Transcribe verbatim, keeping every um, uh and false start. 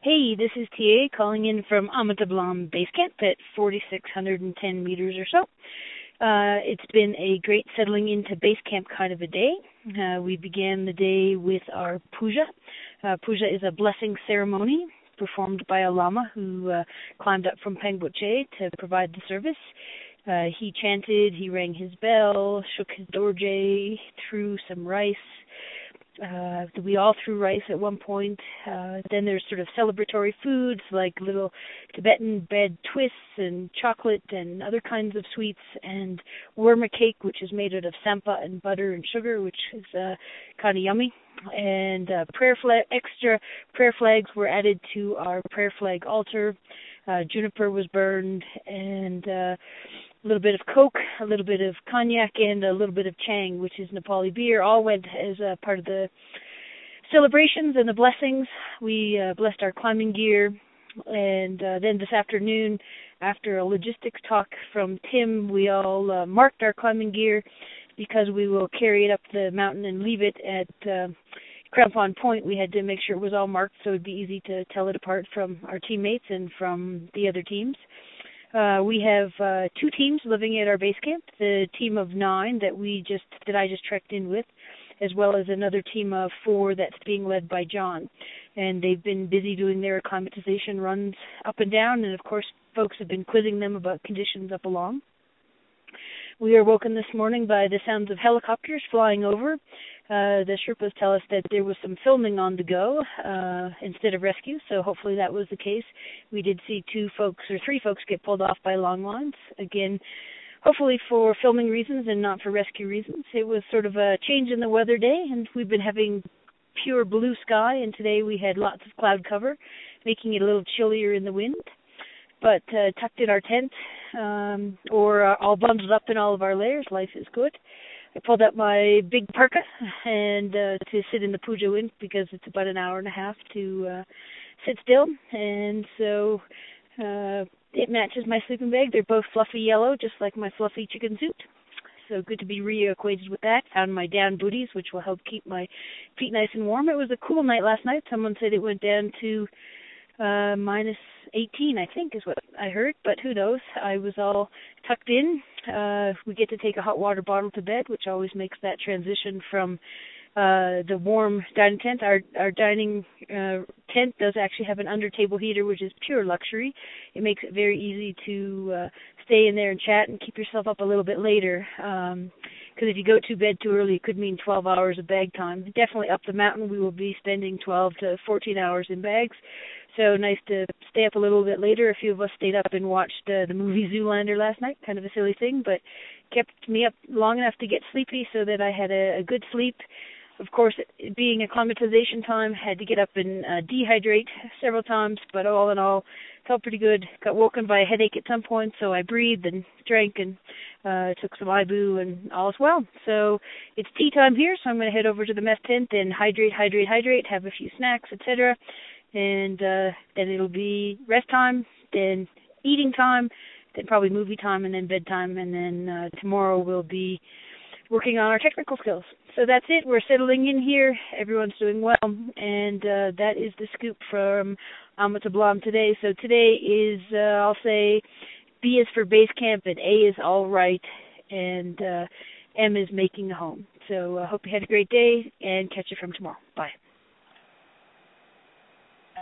Hey, this is T A calling in from Amatablam Base Camp at four thousand six hundred ten meters or so. Uh, it's been a great settling into base camp kind of a day. Uh, we began the day with our puja. Uh, puja is a blessing ceremony performed by a lama who uh, climbed up from Pangboche to provide the service. Uh, he chanted, he rang his bell, shook his dorje, threw some rice. Uh, we all threw rice at one point. Uh, then there's sort of celebratory foods like little Tibetan bread twists and chocolate and other kinds of sweets, and warma cake, which is made out of sampa and butter and sugar, which is uh, kind of yummy. And uh, prayer flag, extra prayer flags were added to our prayer flag altar. Uh, juniper was burned, and uh, a little bit of Coke, a little bit of cognac, and a little bit of Chang, which is Nepali beer, all went as a part of the celebrations and the blessings. We uh, blessed our climbing gear, and uh, then this afternoon, after a logistics talk from Tim, we all uh, marked our climbing gear because we will carry it up the mountain and leave it at uh, Crampon Point. We had to make sure it was all marked so it would be easy to tell it apart from our teammates and from the other teams. Uh, we have uh, two teams living at our base camp, the team of nine that we just that I just trekked in with, as well as another team of four that's being led by John. And they've been busy doing their acclimatization runs up and down, and of course folks have been quizzing them about conditions up along. We are woken this morning by the sounds of helicopters flying over. Uh, the Sherpas tell us that there was some filming on the go uh, instead of rescue, so hopefully that was the case. We did see two folks or three folks get pulled off by long lines. Again, hopefully for filming reasons and not for rescue reasons. It was sort of a change in the weather day, and we've been having pure blue sky, and today we had lots of cloud cover, making it a little chillier in the wind. But uh, tucked in our tent, um, or uh, all bundled up in all of our layers, life is good. I pulled out my big parka and uh, to sit in the puja wind because it's about an hour and a half to uh, sit still, and so uh, it matches my sleeping bag. They're both fluffy yellow, just like my fluffy chicken suit. So good to be reacquainted with that. Found my down booties, which will help keep my feet nice and warm. It was a cool night last night. Someone said it went down to uh, minus eighteen, I think, is what I heard, but who knows. I was all tucked in. Uh, we get to take a hot water bottle to bed, which always makes that transition from uh, the warm dining tent. Our our dining uh, tent does actually have an under-table heater, which is pure luxury. It makes it very easy to uh, stay in there and chat and keep yourself up a little bit later. Um, because if you go to bed too early, it could mean twelve hours of bag time. Definitely up the mountain, we will be spending twelve to fourteen hours in bags. So nice to stay up a little bit later. A few of us stayed up and watched uh, the movie Zoolander last night, kind of a silly thing, but kept me up long enough to get sleepy so that I had a, a good sleep. Of course, it being acclimatization time, had to get up and uh, dehydrate several times, but all in all, felt pretty good. Got woken by a headache at some point, so I breathed and drank and uh, took some Ibu, and all is well. So it's tea time here, so I'm going to head over to the mess tent and hydrate, hydrate, hydrate, have a few snacks, et cetera, and uh, then it'll be rest time, then eating time, then probably movie time, and then bedtime, and then uh, tomorrow we'll be working on our technical skills. So that's it. We're settling in here. Everyone's doing well, and uh, that is the scoop from Amatablam today. So today is, uh, I'll say, B is for base camp, and A is all right, and uh, M is making a home. So I uh, hope you had a great day, and catch you from tomorrow. Bye.